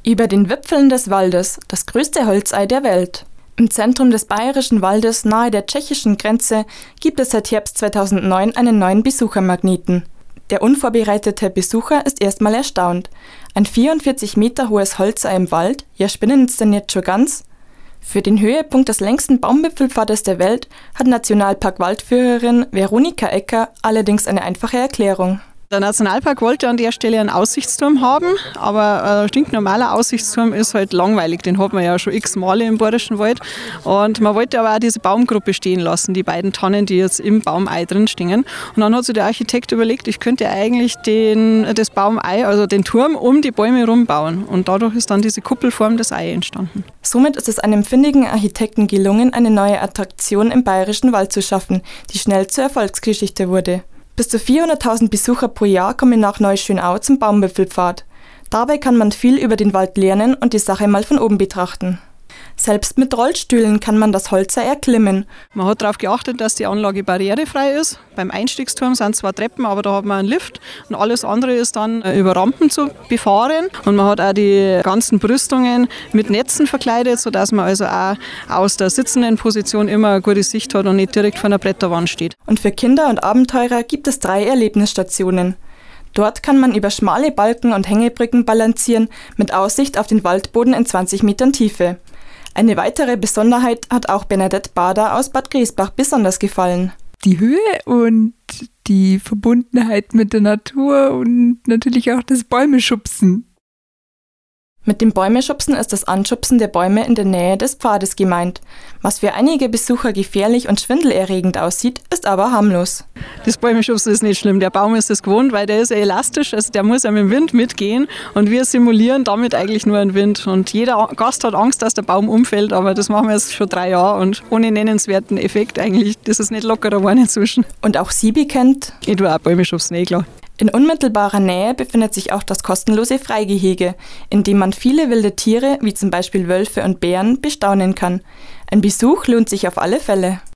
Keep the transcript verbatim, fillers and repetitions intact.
Über den Wipfeln des Waldes, das größte Holzei der Welt. Im Zentrum des Bayerischen Waldes nahe der tschechischen Grenze gibt es seit Herbst zweitausendneun einen neuen Besuchermagneten. Der unvorbereitete Besucher ist erstmal erstaunt. Ein vierundvierzig Meter hohes Holzei im Wald, ja spinnen es denn jetzt schon ganz? Für den Höhepunkt des längsten Baumwipfelpfades der Welt hat Nationalpark-Waldführerin Veronika Ecker allerdings eine einfache Erklärung. Der Nationalpark wollte an der Stelle einen Aussichtsturm haben, aber ein stinknormaler Aussichtsturm ist halt langweilig. Den hat man ja schon x Male im Bayerischen Wald. Und man wollte aber auch diese Baumgruppe stehen lassen, die beiden Tannen, die jetzt im Baumei drin stehen. Und dann hat sich der Architekt überlegt, ich könnte eigentlich den, das Baumei, also den Turm um die Bäume rumbauen. Und dadurch ist dann diese Kuppelform des Ei entstanden. Somit ist es einem findigen Architekten gelungen, eine neue Attraktion im Bayerischen Wald zu schaffen, die schnell zur Erfolgsgeschichte wurde. Bis zu vierhunderttausend Besucher pro Jahr kommen nach Neuschönau zum Baumwipfelpfad. Dabei kann man viel über den Wald lernen und die Sache mal von oben betrachten. Selbst mit Rollstühlen kann man das Holzei erklimmen. Man hat darauf geachtet, dass die Anlage barrierefrei ist. Beim Einstiegsturm sind zwar Treppen, aber da hat man einen Lift. Und alles andere ist dann über Rampen zu befahren. Und man hat auch die ganzen Brüstungen mit Netzen verkleidet, sodass man also auch aus der sitzenden Position immer eine gute Sicht hat und nicht direkt vor einer Bretterwand steht. Und für Kinder und Abenteurer gibt es drei Erlebnisstationen. Dort kann man über schmale Balken und Hängebrücken balancieren, mit Aussicht auf den Waldboden in zwanzig Metern Tiefe. Eine weitere Besonderheit hat auch Bernadette Bader aus Bad Griesbach besonders gefallen. Die Höhe und die Verbundenheit mit der Natur und natürlich auch das Bäumeschubsen. Mit dem Bäumeschubsen ist das Anschubsen der Bäume in der Nähe des Pfades gemeint. Was für einige Besucher gefährlich und schwindelerregend aussieht, ist aber harmlos. Das Bäumeschubsen ist nicht schlimm. Der Baum ist das gewohnt, weil der ist ja elastisch, also der muss ja mit dem Wind mitgehen und wir simulieren damit eigentlich nur einen Wind. Und jeder Gast hat Angst, dass der Baum umfällt, aber das machen wir jetzt schon drei Jahre und ohne nennenswerten Effekt eigentlich. Das ist nicht lockerer geworden inzwischen. Und auch sie bekennt: Ich tue auch Bäumeschubsen, eh klar. In unmittelbarer Nähe befindet sich auch das kostenlose Freigehege, in dem man viele wilde Tiere, wie zum Beispiel Wölfe und Bären, bestaunen kann. Ein Besuch lohnt sich auf alle Fälle.